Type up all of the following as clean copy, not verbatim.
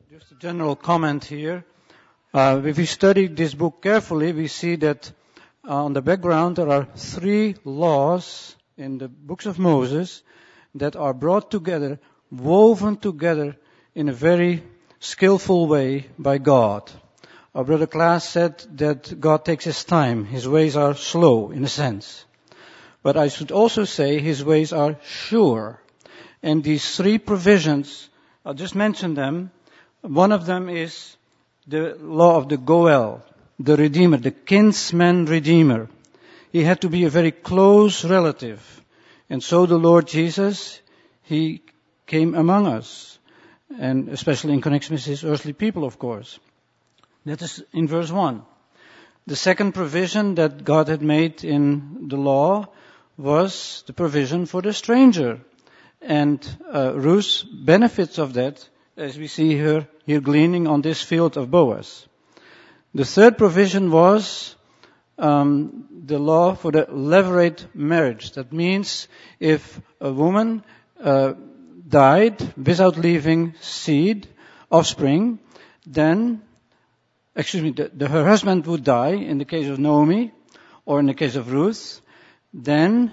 Just a general comment here. If we study this book carefully, we see that on the background there are 3 laws in the books of Moses that are brought together, woven together in a very skillful way by God. Our brother Klaas said that God takes his time. His ways are slow, in a sense. But I should also say his ways are sure. And these 3 provisions, I'll just mention them. One of them is the law of the Goel, the Redeemer, the kinsman Redeemer. He had to be a very close relative. And so the Lord Jesus, He came among us. And especially in connection with His earthly people, of course. That is in verse 1. The second provision that God had made in the law was the provision for the stranger. And Ruth benefits of that, as we see her here gleaning on this field of Boaz. The third provision was the law for the levirate marriage. That means if a woman died without leaving seed, offspring, then, her husband would die in the case of Naomi, or in the case of Ruth, then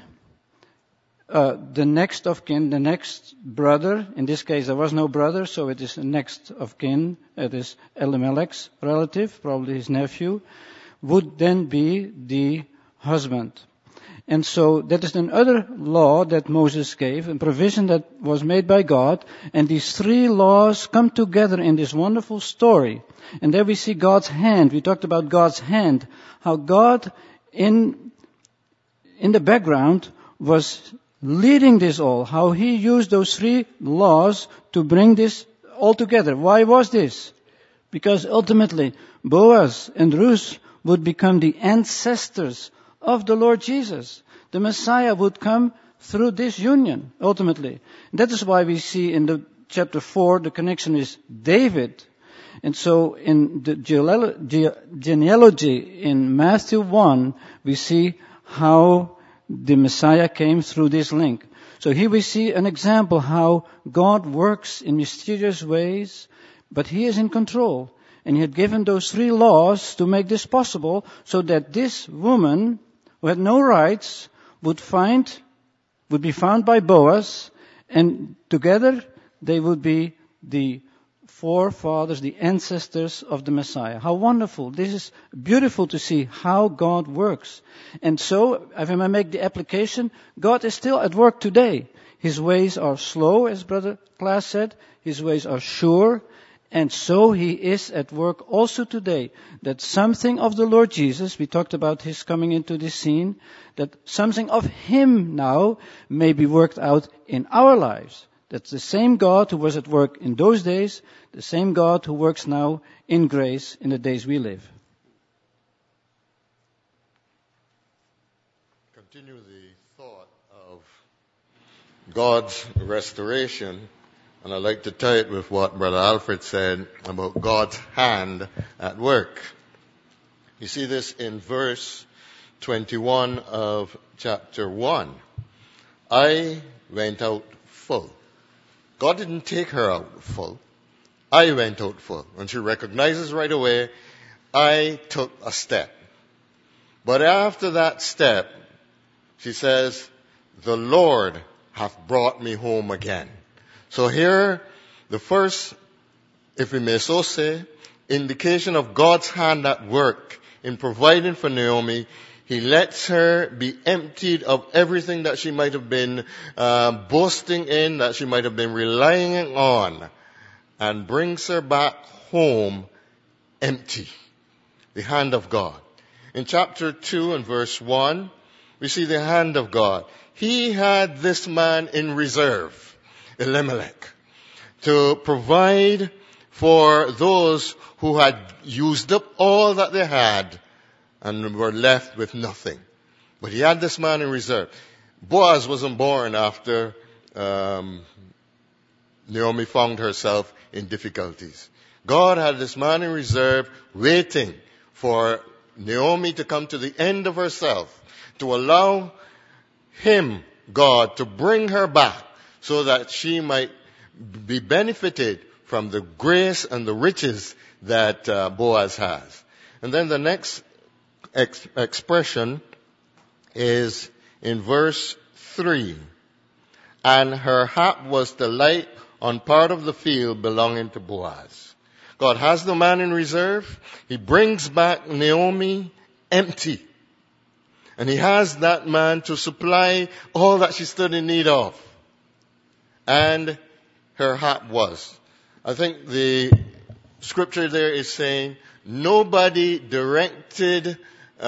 the next of kin, the next brother, in this case there was no brother, so it is the next of kin, it is Elimelech's relative, probably his nephew, would then be the husband. And so that is another law that Moses gave, a provision that was made by God, and these 3 laws come together in this wonderful story. And there we see God's hand. We talked about God's hand, how God in the background was leading this all, how He used those 3 laws to bring this all together. Why was this? Because ultimately Boaz and Ruth would become the ancestors of the Lord Jesus. The Messiah would come through this union, ultimately. And that is why we see in the chapter 4 the connection is David. And so in the genealogy in Matthew 1, we see how the Messiah came through this link. So here we see an example how God works in mysterious ways, but He is in control. And He had given those 3 laws to make this possible, so that this woman, who had no rights, would be found by Boaz, and together they would be the forefathers, the ancestors of the Messiah. How wonderful. This is beautiful to see how God works. And so, if I may make the application, God is still at work today. His ways are slow, as Brother Klaas said. His ways are sure. And so He is at work also today. That something of the Lord Jesus, we talked about His coming into this scene, that something of Him now may be worked out in our lives. That's the same God who was at work in those days, the same God who works now in grace in the days we live. Continue the thought of God's restoration, and I'd like to tie it with what Brother Alfred said about God's hand at work. You see this in verse 21 of chapter 1. I went out full. God didn't take her out full. I went out full. And she recognizes right away, I took a step. But after that step, she says, the Lord hath brought me home again. So here, the first, if we may so say, indication of God's hand at work in providing for Naomi. He lets her be emptied of everything that she might have been boasting in, that she might have been relying on, and brings her back home empty. The hand of God. In chapter 2 and verse 1, we see the hand of God. He had this man in reserve, Elimelech, to provide for those who had used up all that they had and were left with nothing. But he had this man in reserve. Boaz wasn't born after Naomi found herself in difficulties. God had this man in reserve waiting for Naomi to come to the end of herself, to allow him, God, to bring her back so that she might be benefited from the grace and the riches that Boaz has. And then the next expression is in verse 3. And her hap was the light on part of the field belonging to Boaz. God has the man in reserve. He brings back Naomi empty. And he has that man to supply all that she stood in need of. And her hap was. I think the scripture there is saying nobody directed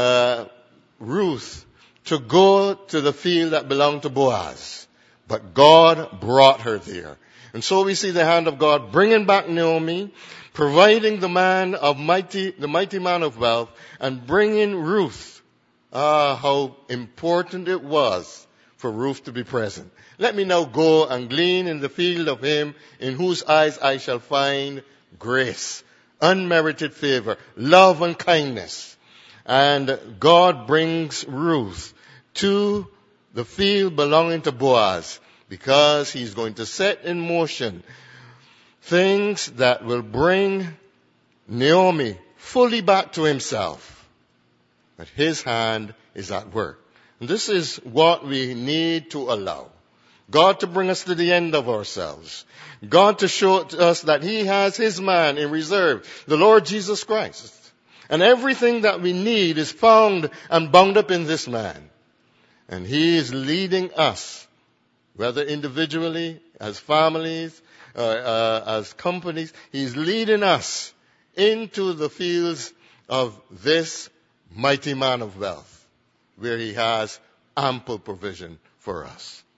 Ruth to go to the field that belonged to Boaz. But God brought her there. And so we see the hand of God bringing back Naomi, providing the mighty man of wealth, and bringing Ruth. How important it was for Ruth to be present. Let me now go and glean in the field of him in whose eyes I shall find grace, unmerited favor, love and kindness. And God brings Ruth to the field belonging to Boaz because he's going to set in motion things that will bring Naomi fully back to himself. But his hand is at work. And this is what we need to allow. God to bring us to the end of ourselves. God to show us that he has his man in reserve, the Lord Jesus Christ. And everything that we need is found and bound up in this man. And he is leading us, whether individually, as families, as companies, he's leading us into the fields of this mighty man of wealth, where he has ample provision for us.